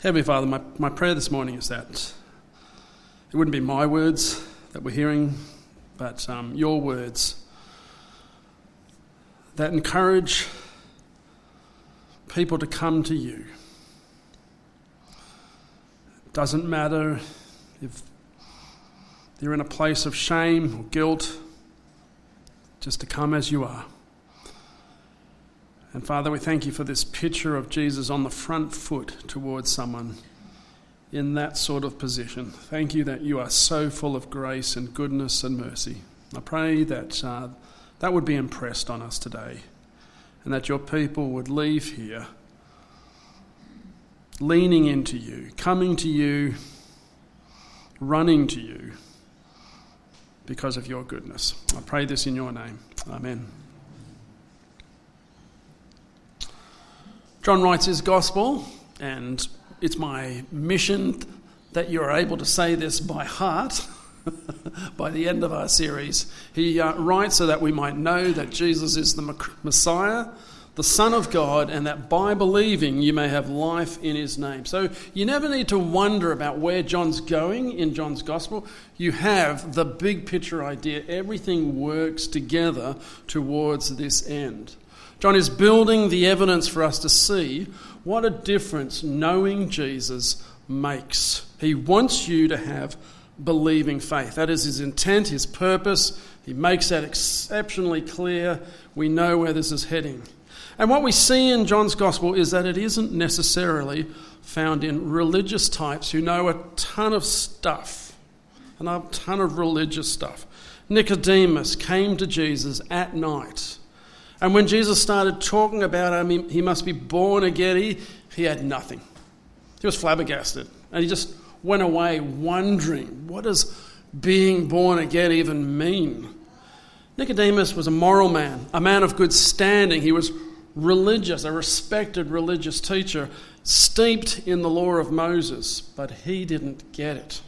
Heavenly Father, my prayer this morning is that it wouldn't be my words that we're hearing, but your words that encourage people to come to you. It doesn't matter if they're in a place of shame or guilt, just to come as you are. And Father, we thank you for this picture of Jesus on the front foot towards someone in that sort of position. Thank you that you are so full of grace and goodness and mercy. I pray that that would be impressed on us today, and that your people would leave here leaning into you, coming to you, running to you because of your goodness. I pray this in your name. Amen. John writes his gospel, and it's my mission that you're able to say this by heart by the end of our series. He writes so that we might know that Jesus is the Messiah, the Son of God, and that by believing you may have life in his name. So you never need to wonder about where John's going in John's gospel. You have the big picture idea. Everything works together towards this end. John is building the evidence for us to see what a difference knowing Jesus makes. He wants you to have believing faith. That is his intent, his purpose. He makes that exceptionally clear. We know where this is heading. And what we see in John's gospel is that it isn't necessarily found in religious types who know a ton of stuff, and a ton of religious stuff. Nicodemus came to Jesus at night. And when Jesus started talking about him, he must be born again, he had nothing. He was flabbergasted. And he just went away wondering, what does being born again even mean? Nicodemus was a moral man, a man of good standing. He was religious, a respected religious teacher, steeped in the law of Moses, but he didn't get it.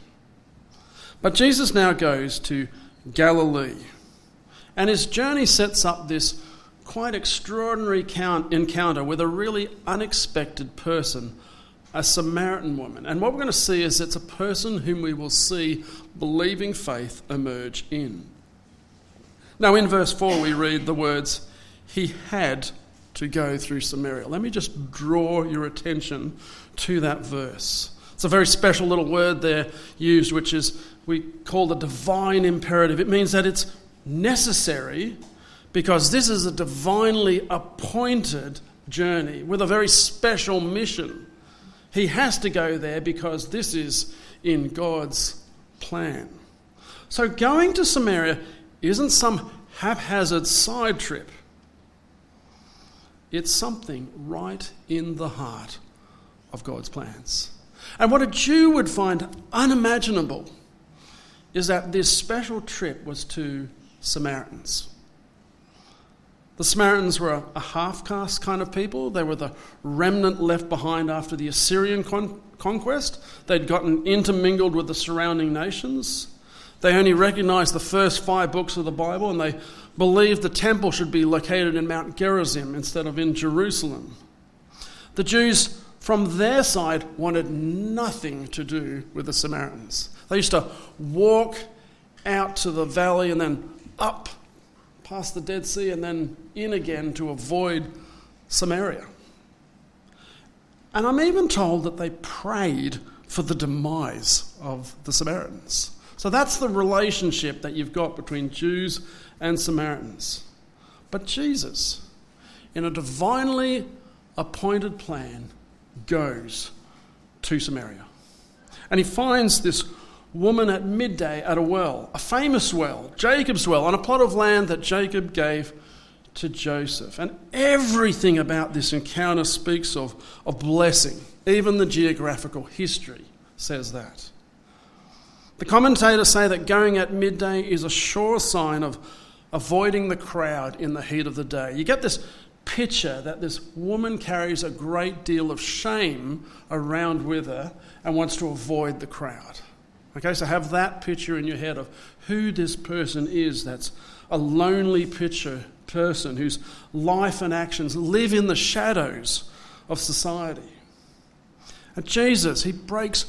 But Jesus now goes to Galilee, and his journey sets up this quite extraordinary encounter with a really unexpected person, a Samaritan woman. And what we're going to see is it's a person whom we will see believing faith emerge in. Now in verse 4 we read the words, he had to go through Samaria. Let me just draw your attention to that verse. It's a very special little word there used, which is we call the divine imperative. It means that it's necessary because this is a divinely appointed journey with a very special mission. He has to go there because this is in God's plan. So going to Samaria isn't some haphazard side trip. It's something right in the heart of God's plans. And what a Jew would find unimaginable is that this special trip was to Samaritans. The Samaritans were a half-caste kind of people. They were the remnant left behind after the Assyrian conquest. They'd gotten intermingled with the surrounding nations. They only recognised the first 5 books of the Bible, and they believed the temple should be located in Mount Gerizim instead of in Jerusalem. The Jews, from their side, wanted nothing to do with the Samaritans. They used to walk out to the valley and then up past the Dead Sea and then in again to avoid Samaria. And I'm even told that they prayed for the demise of the Samaritans. So that's the relationship that you've got between Jews and Samaritans. But Jesus, in a divinely appointed plan, goes to Samaria. And he finds this woman at midday at a well, a famous well, Jacob's well, on a plot of land that Jacob gave to Joseph. And everything about this encounter speaks of blessing. Even the geographical history says that. The commentators say that going at midday is a sure sign of avoiding the crowd in the heat of the day. You get this picture that this woman carries a great deal of shame around with her and wants to avoid the crowd. Okay, so have that picture in your head of who this person is that's a lonely person whose life and actions live in the shadows of society. And Jesus, he breaks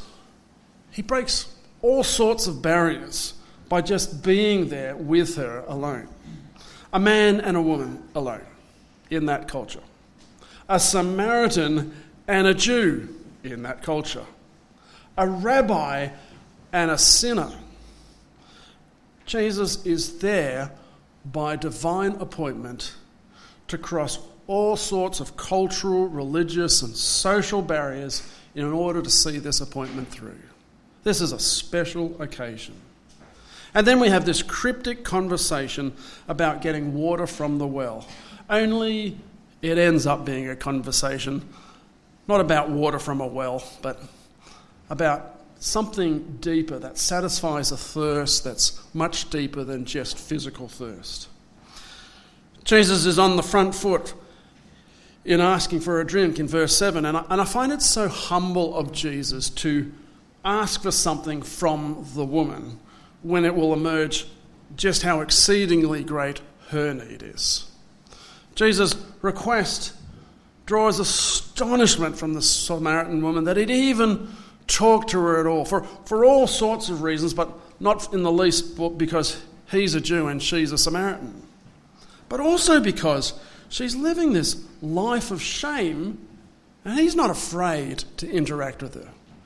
all sorts of barriers by just being there with her alone. A man and a woman alone in that culture. A Samaritan and a Jew in that culture. A rabbi and a sinner. Jesus is there by divine appointment to cross all sorts of cultural, religious, and social barriers in order to see this appointment through. This is a special occasion. And then we have this cryptic conversation about getting water from the well. Only it ends up being a conversation not about water from a well, but about something deeper that satisfies a thirst that's much deeper than just physical thirst. Jesus is on the front foot in asking for a drink in verse 7, and I find it so humble of Jesus to ask for something from the woman when it will emerge just how exceedingly great her need is. Jesus' request draws astonishment from the Samaritan woman that he'd even talk to her at all, for all sorts of reasons, but not in the least because he's a Jew and she's a Samaritan. But also because she's living this life of shame and he's not afraid to interact with her.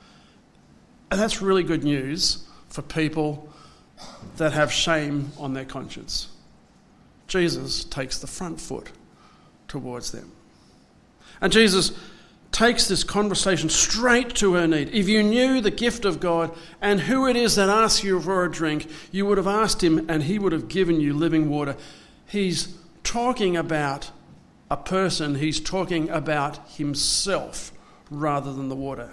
And that's really good news for people that have shame on their conscience. Jesus takes the front foot towards them. And Jesus takes this conversation straight to her need. If you knew the gift of God and who it is that asks you for a drink, you would have asked him and he would have given you living water. He's talking about a person. He's talking about himself rather than the water.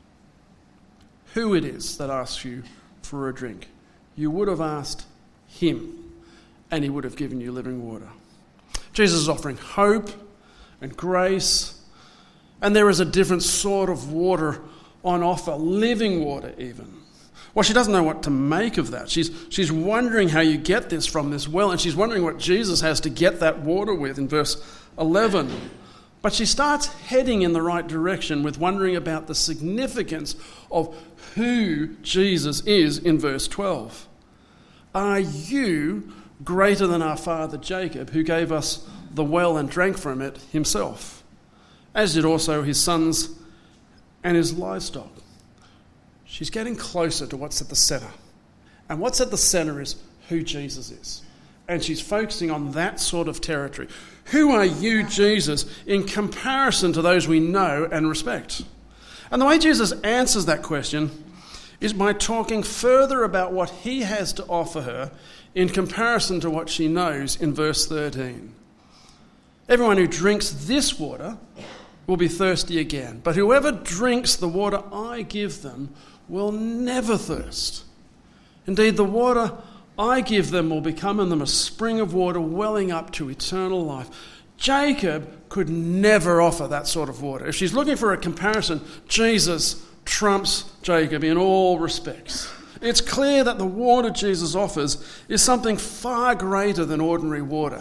Who it is that asks you for a drink, you would have asked him and he would have given you living water. Jesus is offering hope and grace. And there is a different sort of water on offer, living water even. Well, she doesn't know what to make of that. She's wondering how you get this from this well, and she's wondering what Jesus has to get that water with in verse 11. But she starts heading in the right direction with wondering about the significance of who Jesus is in verse 12. Are you greater than our father Jacob, who gave us the well and drank from it himself, as did also his sons and his livestock? She's getting closer to what's at the centre. And what's at the centre is who Jesus is. And she's focusing on that sort of territory. Who are you, Jesus, in comparison to those we know and respect? And the way Jesus answers that question is by talking further about what he has to offer her in comparison to what she knows in verse 13. Everyone who drinks this water will be thirsty again, but whoever drinks the water I give them will never thirst. Indeed, the water I give them will become in them a spring of water welling up to eternal life. Jacob could never offer that sort of water. If she's looking for a comparison, Jesus trumps Jacob in all respects. It's clear that the water Jesus offers is something far greater than ordinary water.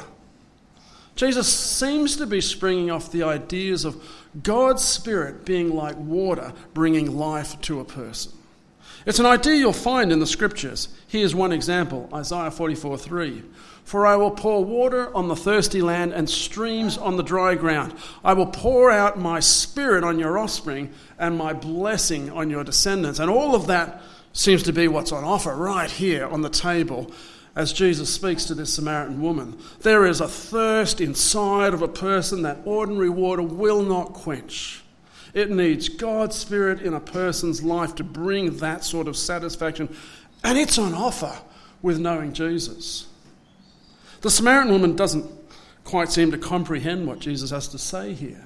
Jesus seems to be springing off the ideas of God's Spirit being like water, bringing life to a person. It's an idea you'll find in the Scriptures. Here's one example, Isaiah 44:3. For I will pour water on the thirsty land and streams on the dry ground. I will pour out my Spirit on your offspring and my blessing on your descendants. And all of that seems to be what's on offer right here on the table as Jesus speaks to this Samaritan woman. There is a thirst inside of a person that ordinary water will not quench. It needs God's Spirit in a person's life to bring that sort of satisfaction, and it's on offer with knowing Jesus. The Samaritan woman doesn't quite seem to comprehend what Jesus has to say here,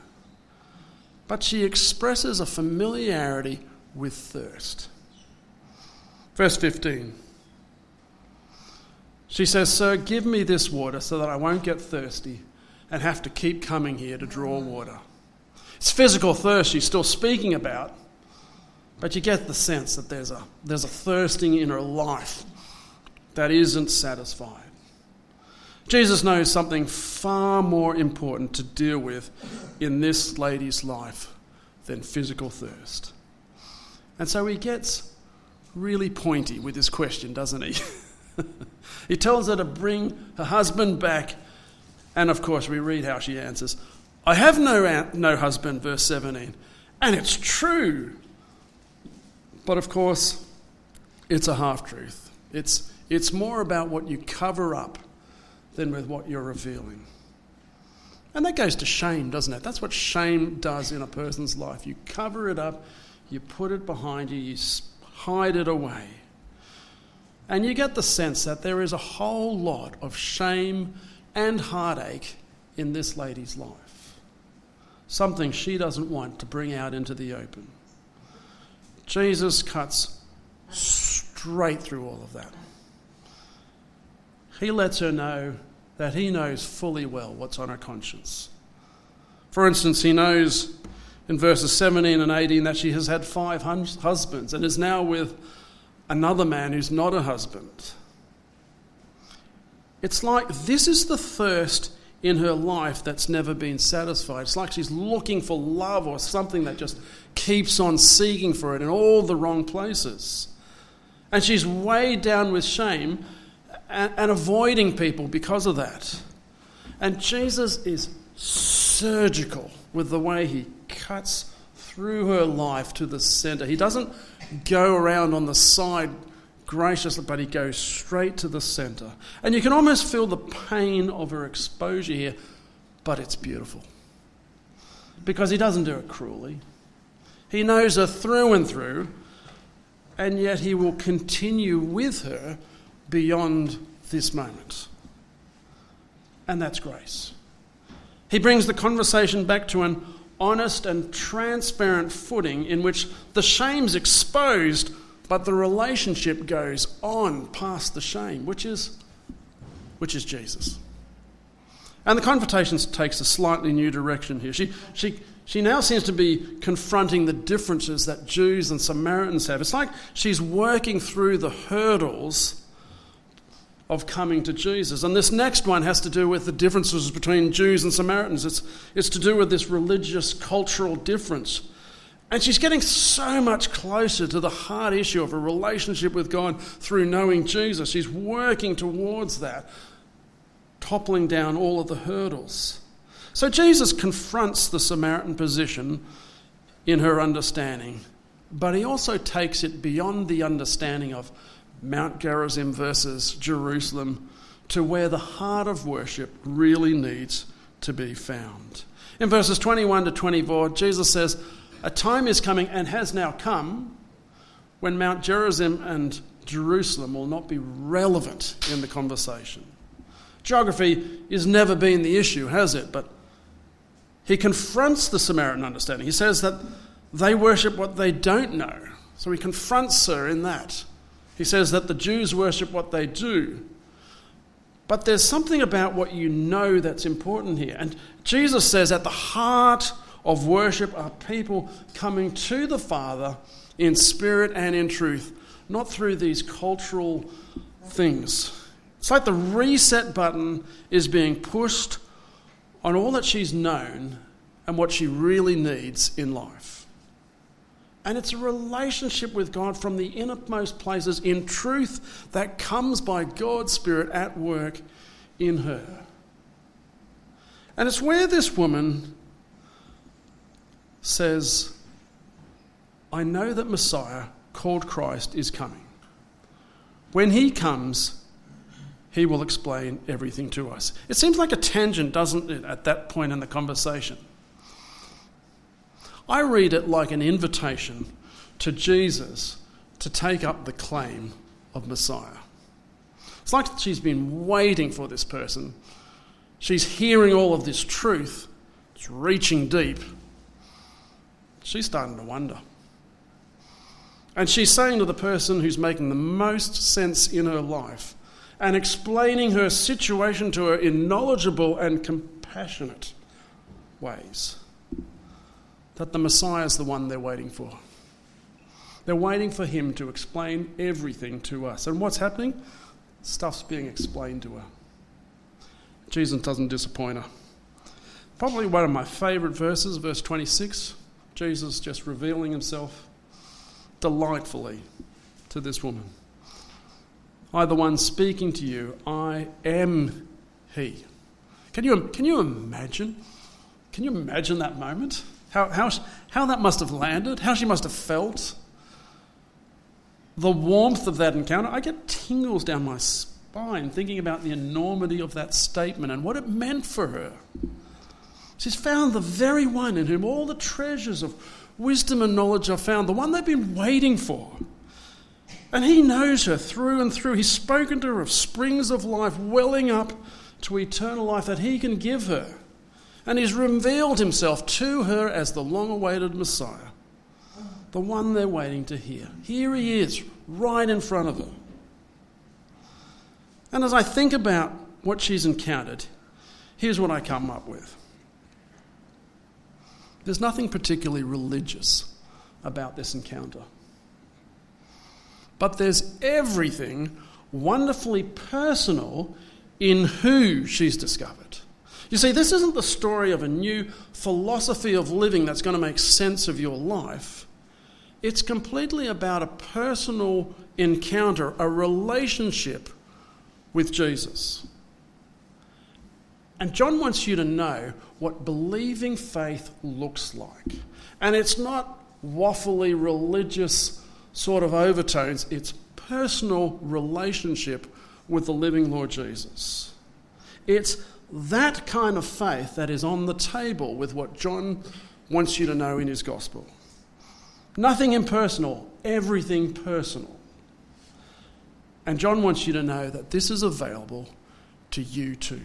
but she expresses a familiarity with thirst. Verse 15. She says, Sir, give me this water so that I won't get thirsty and have to keep coming here to draw water. It's physical thirst she's still speaking about, but you get the sense that there's a thirsting in her life that isn't satisfied. Jesus knows something far more important to deal with in this lady's life than physical thirst. And so he gets really pointy with his question, doesn't he? He tells her to bring her husband back. And of course, we read how she answers. I have no husband, verse 17. And it's true. But of course, it's a half-truth. It's more about what you cover up than with what you're revealing. And that goes to shame, doesn't it? That's what shame does in a person's life. You cover it up, you put it behind you, you hide it away. And you get the sense that there is a whole lot of shame and heartache in this lady's life. Something she doesn't want to bring out into the open. Jesus cuts straight through all of that. He lets her know that he knows fully well what's on her conscience. For instance, he knows in verses 17 and 18 that she has had 5 husbands and is now with another man who's not a husband. It's like this is the thirst in her life that's never been satisfied. It's like she's looking for love or something that just keeps on seeking for it in all the wrong places. And she's weighed down with shame and avoiding people because of that. And Jesus is surgical with the way he cuts through her life to the centre. He doesn't go around on the side graciously, but he goes straight to the centre. And you can almost feel the pain of her exposure here, but it's beautiful. Because he doesn't do it cruelly. He knows her through and through, and yet he will continue with her beyond this moment. And that's grace. He brings the conversation back to an honest and transparent footing in which the shame's exposed, but the relationship goes on past the shame, which is Jesus. And the conversation takes a slightly new direction here. She now seems to be confronting the differences that Jews and Samaritans have. It's like she's working through the hurdles of coming to Jesus. And this next one has to do with the differences between Jews and Samaritans. It's to do with this religious, cultural difference. And she's getting so much closer to the hard issue of a relationship with God through knowing Jesus. She's working towards that, toppling down all of the hurdles. So Jesus confronts the Samaritan position in her understanding, but he also takes it beyond the understanding of Mount Gerizim versus Jerusalem to where the heart of worship really needs to be found. In verses 21 to 24, Jesus says, a time is coming and has now come when Mount Gerizim and Jerusalem will not be relevant in the conversation. Geography has never been the issue, has it? But he confronts the Samaritan understanding. He says that they worship what they don't know. So he confronts her in that. He says that the Jews worship what they do. But there's something about what you know that's important here. And Jesus says at the heart of worship are people coming to the Father in spirit and in truth, not through these cultural things. It's like the reset button is being pushed on all that she's known and what she really needs in life. And it's a relationship with God from the innermost places in truth that comes by God's Spirit at work in her. And it's where this woman says, I know that Messiah, called Christ, is coming. When he comes, he will explain everything to us. It seems like a tangent, doesn't it, at that point in the conversation? I read it like an invitation to Jesus to take up the claim of Messiah. It's like she's been waiting for this person. She's hearing all of this truth. It's reaching deep. She's starting to wonder. And she's saying to the person who's making the most sense in her life and explaining her situation to her in knowledgeable and compassionate ways, that the Messiah is the one they're waiting for. They're waiting for him to explain everything to us. And what's happening? Stuff's being explained to her. Jesus doesn't disappoint her. Probably one of my favourite verses, verse 26, Jesus just revealing himself delightfully to this woman. I, the one speaking to you, I am he. Can you imagine? Can you imagine that moment? How that must have landed? How she must have felt? The warmth of that encounter. I get tingles down my spine thinking about the enormity of that statement and what it meant for her. She's found the very one in whom all the treasures of wisdom and knowledge are found, the one they've been waiting for. And he knows her through and through. He's spoken to her of springs of life welling up to eternal life that he can give her. And he's revealed himself to her as the long-awaited Messiah, the one they're waiting to hear. Here he is, right in front of her. And as I think about what she's encountered, here's what I come up with. There's nothing particularly religious about this encounter. But there's everything wonderfully personal in who she's discovered. You see, this isn't the story of a new philosophy of living that's going to make sense of your life. It's completely about a personal encounter, a relationship with Jesus. And John wants you to know what believing faith looks like. And it's not waffly religious sort of overtones. It's personal relationship with the living Lord Jesus. It's that kind of faith that is on the table with what John wants you to know in his gospel. Nothing impersonal, everything personal. And John wants you to know that this is available to you too.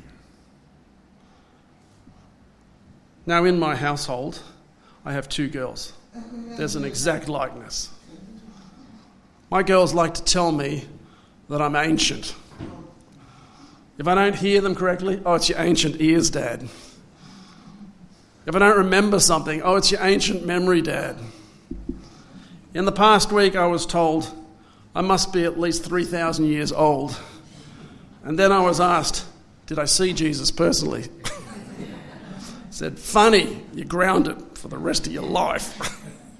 Now, in my household, I have 2 girls. There's an exact likeness. My girls like to tell me that I'm ancient. If I don't hear them correctly, oh, it's your ancient ears, Dad. If I don't remember something, oh, it's your ancient memory, Dad. In the past week, I was told I must be at least 3,000 years old. And then I was asked, did I see Jesus personally? I said, funny, you're grounded for the rest of your life.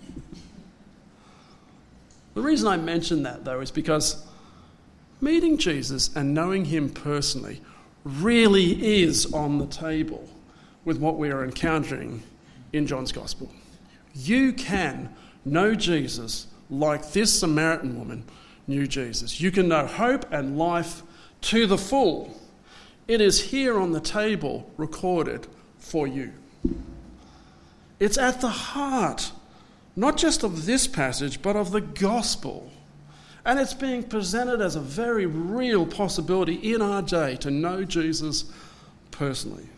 The reason I mention that, though, is because meeting Jesus and knowing him personally really is on the table with what we are encountering in John's Gospel. You can know Jesus like this Samaritan woman knew Jesus. You can know hope and life to the full. It is here on the table recorded for you. It's at the heart, not just of this passage, but of the gospel. And it's being presented as a very real possibility in our day to know Jesus personally.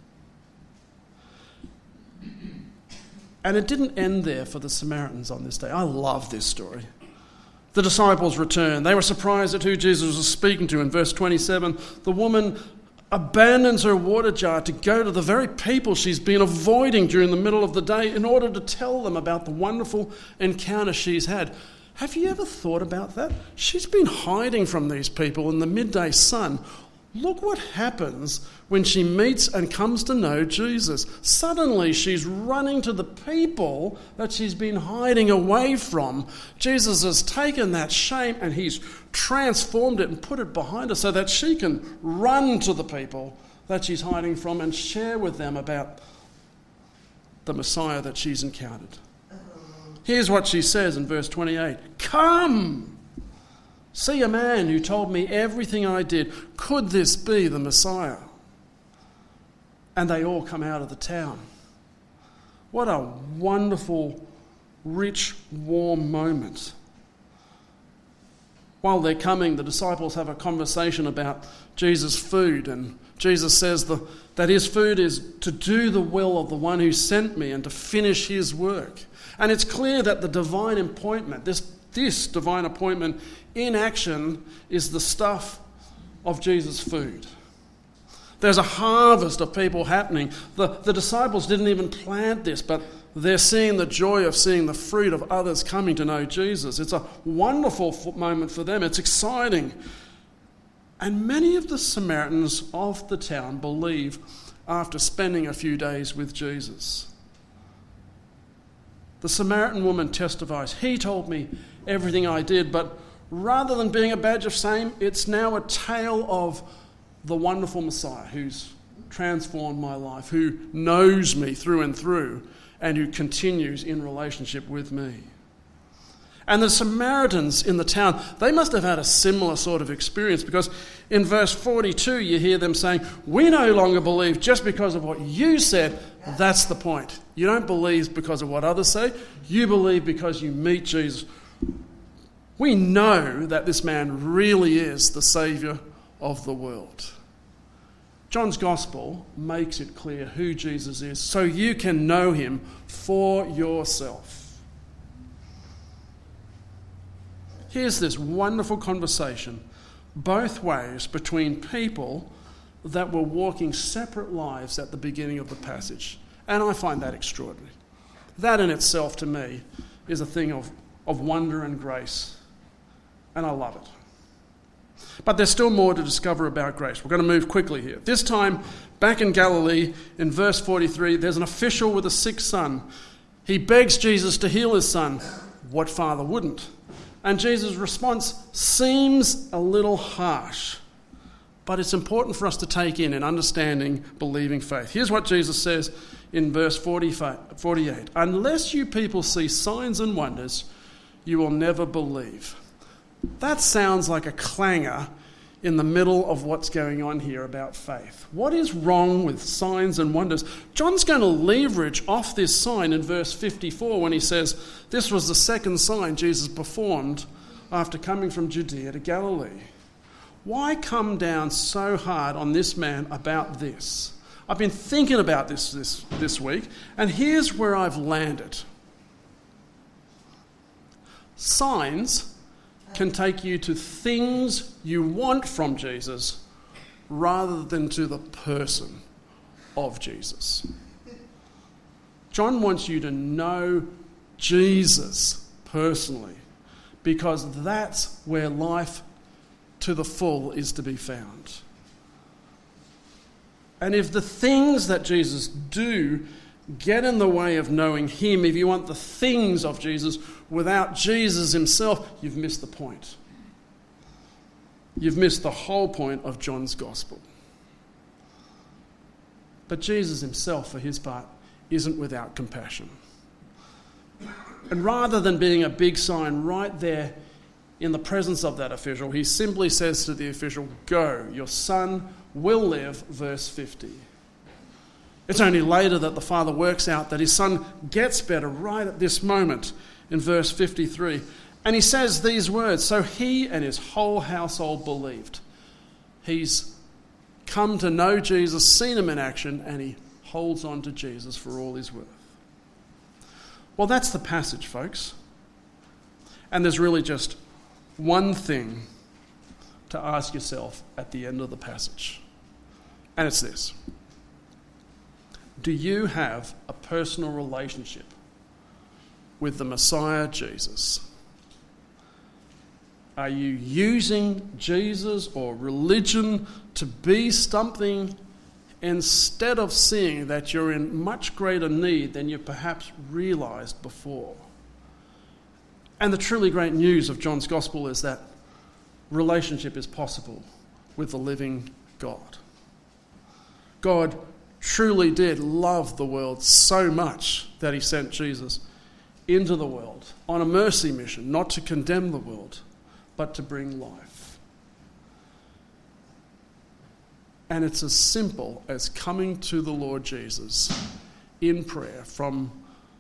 And it didn't end there for the Samaritans on this day. I love this story. The disciples returned. They were surprised at who Jesus was speaking to. In verse 27, the woman abandons her water jar to go to the very people she's been avoiding during the middle of the day in order to tell them about the wonderful encounter she's had. Have you ever thought about that? She's been hiding from these people in the midday sun. Look what happens when she meets and comes to know Jesus. Suddenly she's running to the people that she's been hiding away from. Jesus has taken that shame and he's transformed it and put it behind her so that she can run to the people that she's hiding from and share with them about the Messiah that she's encountered. Here's what she says in verse 28. Come! See a man who told me everything I did. Could this be the Messiah? And they all come out of the town. What a wonderful, rich, warm moment. While they're coming, the disciples have a conversation about Jesus' food, and Jesus says that his food is to do the will of the one who sent me and to finish his work. And it's clear that the divine appointment, this divine appointment in action, is the stuff of Jesus' food. There's a harvest of people happening. The disciples didn't even plant this, but they're seeing the joy of seeing the fruit of others coming to know Jesus. It's a wonderful moment for them. It's exciting. And many of the Samaritans of the town believe after spending a few days with Jesus. The Samaritan woman testifies, he told me everything I did, but rather than being a badge of shame, it's now a tale of the wonderful Messiah who's transformed my life, who knows me through and through, and who continues in relationship with me. And the Samaritans in the town, they must have had a similar sort of experience, because in verse 42 you hear them saying, we no longer believe just because of what you said. That's the point. You don't believe because of what others say. You believe because you meet Jesus. We know that this man really is the Saviour of the world. John's Gospel makes it clear who Jesus is, so you can know him for yourself. Here's this wonderful conversation, both ways, between people that were walking separate lives at the beginning of the passage. And I find that extraordinary. That in itself, to me, is a thing of wonder and grace. And I love it. But there's still more to discover about grace. We're going to move quickly here. This time, back in Galilee, in verse 43, there's an official with a sick son. He begs Jesus to heal his son. What father wouldn't? And Jesus' response seems a little harsh, but it's important for us to take in understanding believing faith. Here's what Jesus says in verse 48. Unless you people see signs and wonders, you will never believe. That sounds like a clanger in the middle of what's going on here about faith. What is wrong with signs and wonders? John's going to leverage off this sign in verse 54 when he says, this was the second sign Jesus performed after coming from Judea to Galilee. Why come down so hard on this man about this? I've been thinking about this week, and here's where I've landed. Signs can take you to things you want from Jesus rather than to the person of Jesus. John wants you to know Jesus personally, because that's where life to the full is to be found. And if the things that Jesus do get in the way of knowing him, if you want the things of Jesus without Jesus himself, you've missed the point. You've missed the whole point of John's Gospel. But Jesus himself, for his part, isn't without compassion. And rather than being a big sign right there in the presence of that official, he simply says to the official, go, your son will live, verse 50. It's only later that the father works out that his son gets better right at this moment in verse 53. And he says these words, so he and his whole household believed. He's come to know Jesus, seen him in action, and he holds on to Jesus for all he's worth. Well, that's the passage, folks. And there's really just one thing to ask yourself at the end of the passage. And it's this. Do you have a personal relationship with the Messiah, Jesus? Are you using Jesus or religion to be something instead of seeing that you're in much greater need than you perhaps realised before? And the truly great news of John's Gospel is that relationship is possible with the living God. God truly did love the world so much that he sent Jesus into the world on a mercy mission, not to condemn the world, but to bring life. And it's as simple as coming to the Lord Jesus in prayer from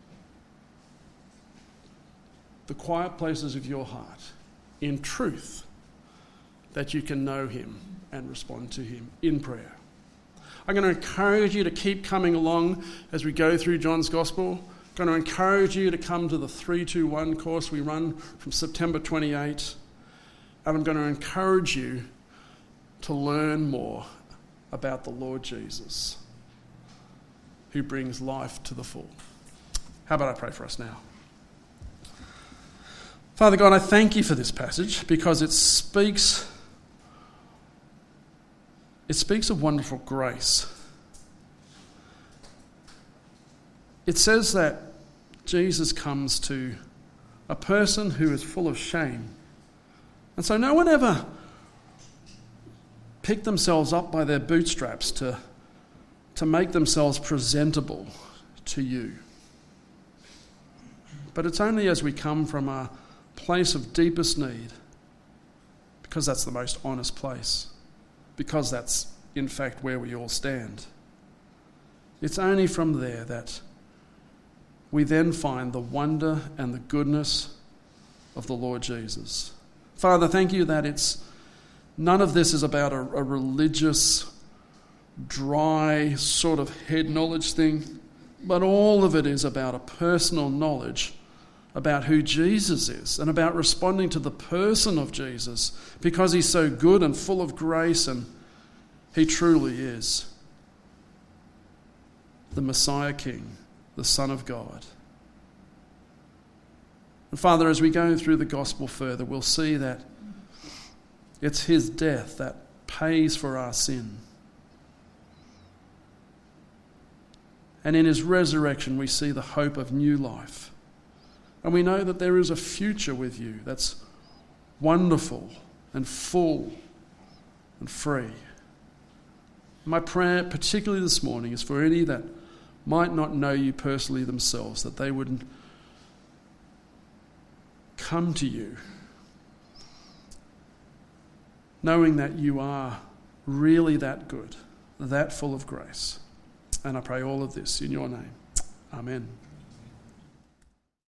the quiet places of your heart, in truth, that you can know him and respond to him in prayer. I'm going to encourage you to keep coming along as we go through John's Gospel. I'm going to encourage you to come to the 321 course we run from September 28. And I'm going to encourage you to learn more about the Lord Jesus, who brings life to the full. How about I pray for us now? Father God, I thank you for this passage because it speaks of wonderful grace. It says that Jesus comes to a person who is full of shame. And so no one ever picked themselves up by their bootstraps to make themselves presentable to you. But it's only as we come from a place of deepest need, because that's the most honest place, because that's in fact where we all stand. It's only from there that we then find the wonder and the goodness of the Lord Jesus. Father, thank you that none of this is about a religious, dry sort of head knowledge thing, but all of it is about a personal knowledge about who Jesus is and about responding to the person of Jesus, because he's so good and full of grace, and he truly is the Messiah King, the Son of God. And Father, as we go through the gospel further, we'll see that it's his death that pays for our sin. And in his resurrection, we see the hope of new life. And we know that there is a future with you that's wonderful and full and free. My prayer, particularly this morning, is for any that might not know you personally themselves, that they would come to you knowing that you are really that good, that full of grace. And I pray all of this in your name. Amen.